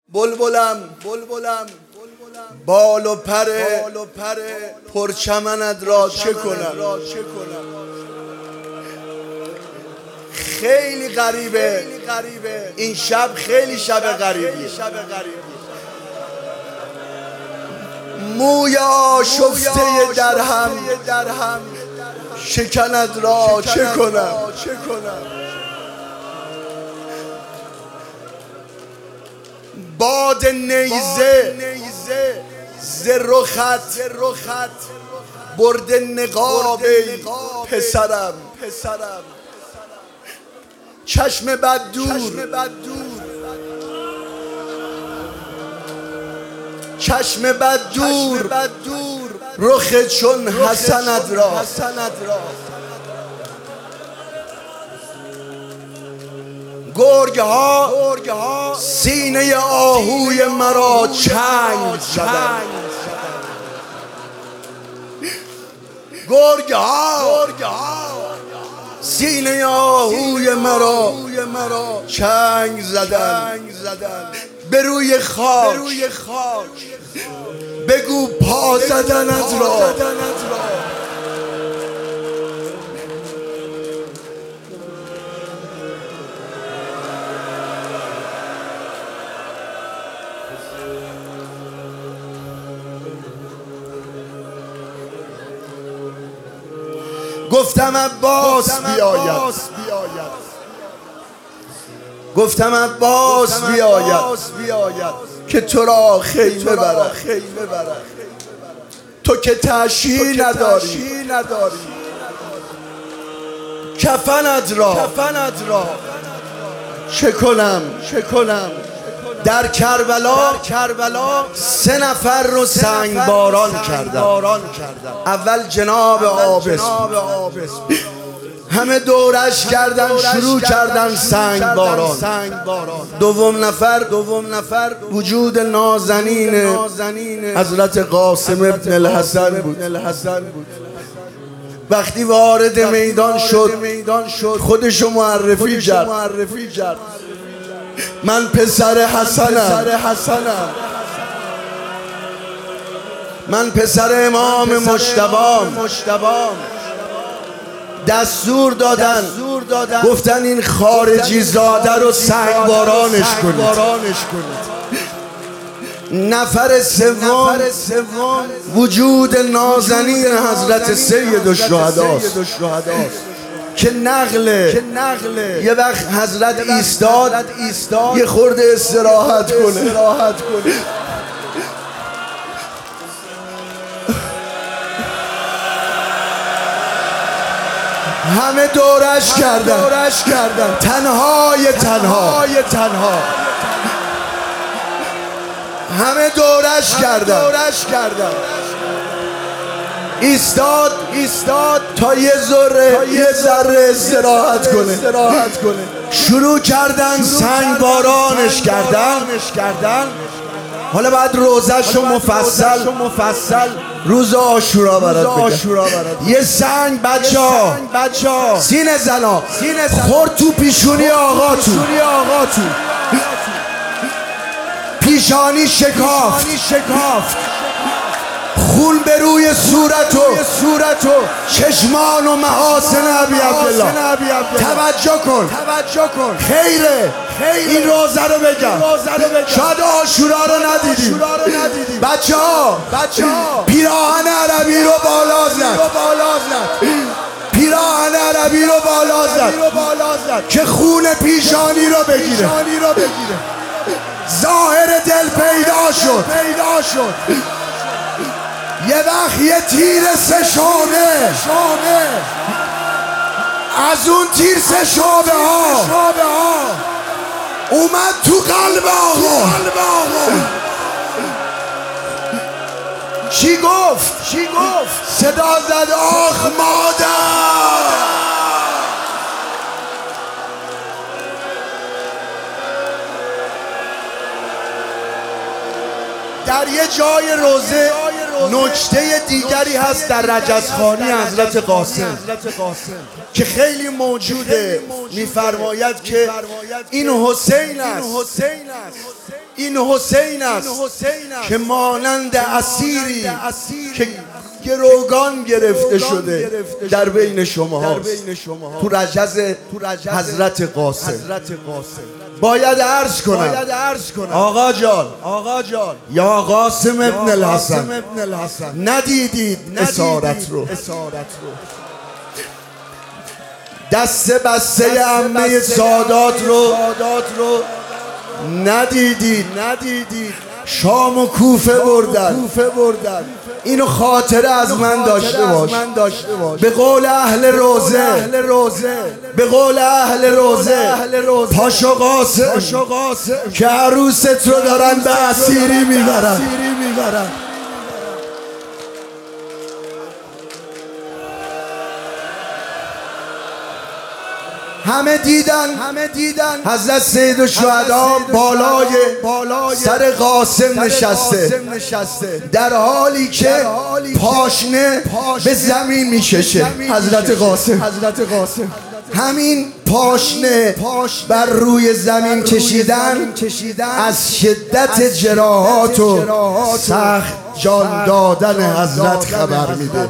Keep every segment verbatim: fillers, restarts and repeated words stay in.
بلبلم بلبلم بال و پره پرچمنت را چه کنم؟ خیلی غریبه این شب، خیلی شب غریبی. موی آشفته درهم شکند را چه کنم؟ باد نیزه ز رخت برد نقاب پسرم. چشم بد دور چشم بد دور رخ چون حسنت را. گرگ ها سینه آهوی مرا چنگ زدند. گرگ ها سینه آهوی مرا چنگ زدند. به روی خاک بگو پا زدنت را. گفتم عباس بیاید گفتم عباس بیاید که تو را خیمه برد. تو که تعشی نداری کفنت را چه کنم؟ در کربلا سه نفر رو سنگ باران کردم. اول جناب عابس، همه دورش کردن، شروع کردن سنگ باران. دوم نفر وجود نازنین حضرت قاسم ابن الحسن بود. وقتی وارد میدان شد خودشو معرفی کرد. من پسر حسنم، من پسر امام مجتبام. دستور دادن گفتن این خارجی زاده رو سنگ بارانش کنید. نفر سوم وجود نازنین حضرت سید الشهداست که نقله یه وقت حضرت ایستاد یه خورده استراحت کنه. همه دورش کردن تنهای تنها همه دورش کردن. ایستاد تا یه ذره استراحت کنه. شروع کردن سنگ بارانش کردن. حالا بعد روزه‌شو مفصل روز عاشورا برات بگم. یه سنگ بچه‌ها سینه زنا خورد تو پیشونی آقا تو پیشانی شکافت. خون به روی صورت و چشمان و محاسن ابی عبدالله. توجه کن خیره این روزه رو بگم. شاید عاشورا رو ندیدیم. بچه ها پیراهن عربی رو بالا زد که خون پیشانی رو بگیره. ظاهر دل پیدا شد. یه وقت یه تیر سه شعبه از اون تیر سه شعبه ها اومد تو قلب آقا. چی گفت؟ صدا زد آخ مادر. در یه جای روزه نکته دیگری هست در رجزخانی حضرت قاسم که خیلی موجوده. میفرماید که این حسین است، این حسین است که مانند اسیری که گروگان گرفته شده در بین شما هاست تو رجز حضرت قاسم. باید عرض کنم آقا جان یا قاسم ابن الحسن ندیدید اسارت رو، دست بسته عمه سادات رو ندیدید، شام و کوفه بردن. اینو خاطره از من داشته باش. به قول اهل روزه به قول اهل روزه پاشو قاسم که عروست رو دارن به اسیری میبرن. همه دیدن همه دیدن حضرت سید الشهدا بالای سر قاسم نشسته در حالی که پاشنه به زمین میکشه. حضرت قاسم همین پاشنه بر روی زمین کشیدن از شدت جراحات و سخت جان دادن حضرت خبر میده.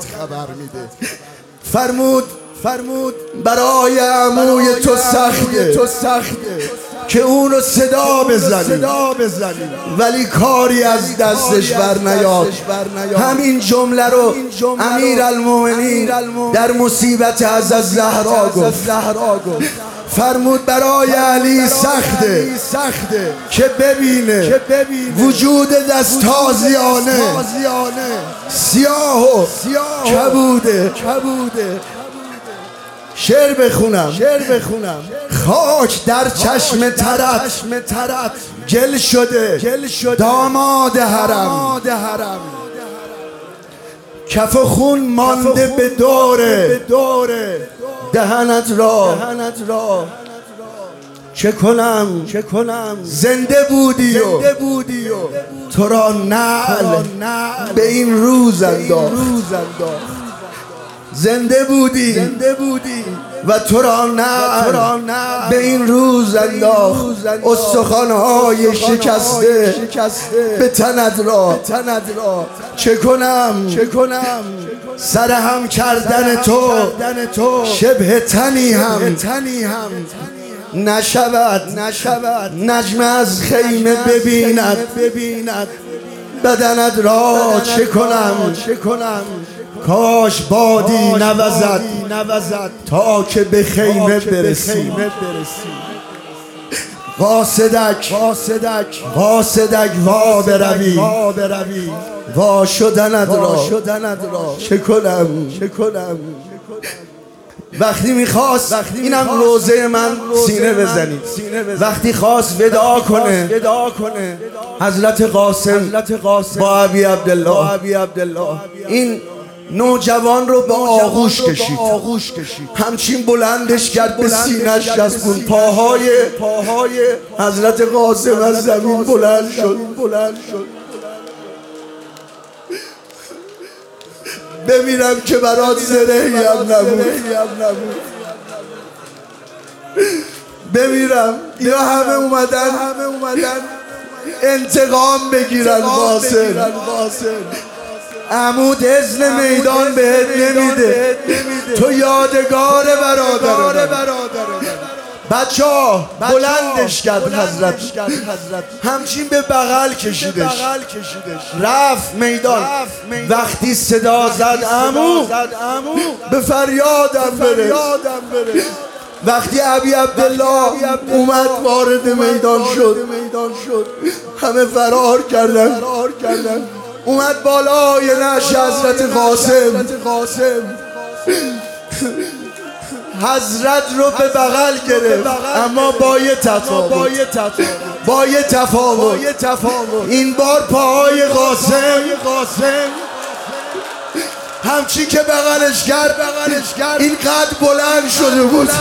فرمود فرمود برای عموی تو سخته که اونو صدا بزنی ولی کاری از دستش بر نیاد. همین جمله رو امیرالمومنین در مصیبت حضرت زهرا گفت. فرمود برای علی سخته که ببینه وجود دستازیانه سیاه و کبوده. شعر بخونم خاک در چشم ترت گل شده داماد حرم، کف و خون مانده به دوره دهنت را. چه کنم زنده بودی و تو را نعل به این روز انداخت. زنده بودی و تو را نعل به این روز انداخت. استخوان‌های شکسته به تنت را. چه کنم سر هم کردن تو شبه تنی هم نشود. نجم از خیمه ببیند بدنت را. چه کنم کاش بادی نوزد تا که به خیمه برسی. قاصدک وا بروی وا شدنت را. چه کنم وقتی میخواست اینم روزه من سینه بزنید وقتی خواست وداع کنه حضرت قاسم با ابی عبدالله این نوجوان رو به آغوش کشید، همچین بلندش کرد به سینه‌اش چسبوند. پاهای حضرت قاسم از زمین بلند شد. بمیرم که برات زرهی هم نبود. بمیرم اینا همه اومدن انتقام بگیرن. قاسم عمود اذن میدان بهت نمیده، تو یادگار برادر. بچه ها بلندش کرد حضرت، همچین به بغل کشیدش رفت میدان. وقتی صدا زد عمو به فریادم برس. وقتی ابی عبدالله اومد وارد میدان شد همه فرار کردن. اومد بالای نعش حضرت قاسم، حضرت رو به بغل گرفت، اما با یه تفاوت با یه تفاوت این بار پاهای قاسم همچی که بغلش کرد این قد بلند شده بود.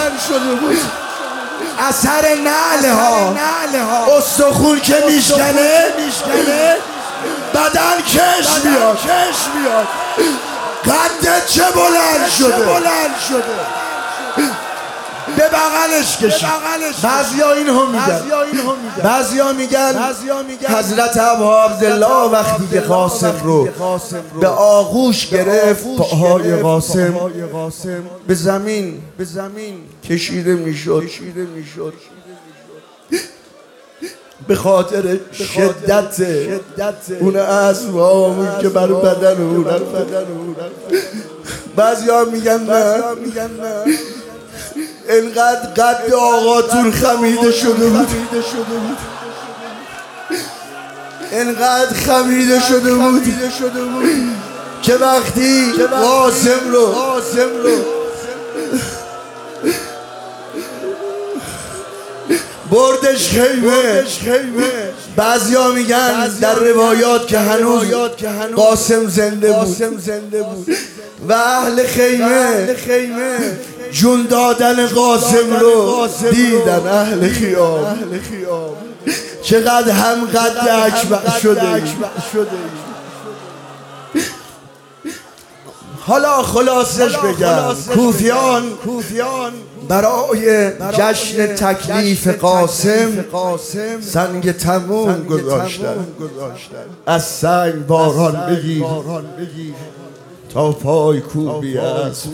اثر نعله ها استخون که میشکنه بدن کش میاد. قدت چه بلند شده. به بغلش کشید. بعضیا اینو میگن بعضیا میگن حضرت ابا عبدالله وقتی که قاسم رو به آغوش گرفت، پاهای قاسم به زمین کشیده میشد به خاطر شدت اون اسبابی که بر بدن اون. بعضیا میگن نه، اینقدر قد آقاتون خمیده شده بود، اینقدر خمیده شده بود که وقتی قاسم رو بردش خیمه، بعضیا میگن در روایات که هنوز قاسم زنده بود و اهل خیمه جون دادن قاسم رو دیدن. اهل خیام چقدر هم قد اکبر شده. حالا خلاصش بگم، کوفیان برای جشن تکلیف قاسم سنگ تموم گذاشتن. از سنگ باران بگیر تا پای کوبی اسب.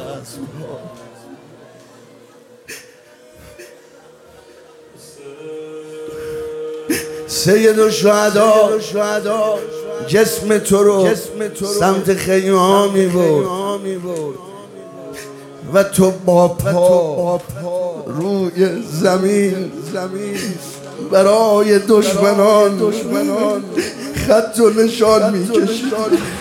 سید الشهدا جسم تو رو سمت خیمه ها می برد و تو با پا روی زمین برای دشمنان خط و نشان می کشید.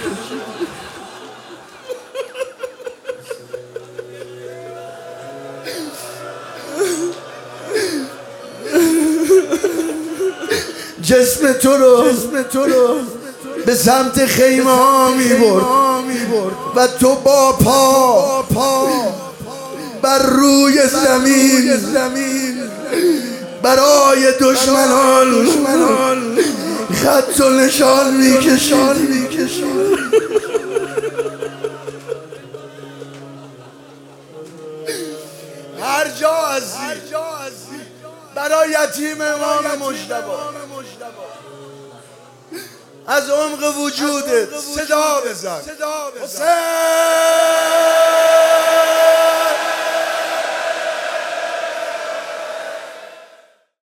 جسم تو رو به سمت خیمه ها می برد و تو با پا بر روی زمین برای دشمنان خط و نشان می کشید. هر جا هستی برای یتیم امام مجتبی از عمق وجودت صدا بزن. حسین